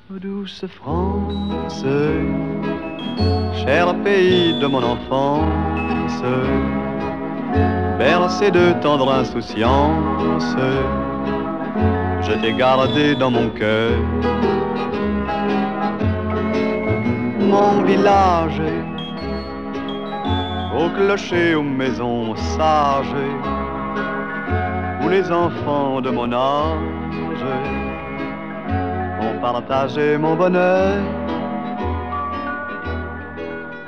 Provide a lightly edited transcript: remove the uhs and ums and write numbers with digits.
Douce France, cher pays de mon enfance, bercé de tendre insouciance, je t'ai gardé dans mon cœur. Mon village, au clocher, aux maisons sages, où les enfants de mon âge ont partagé mon bonheur.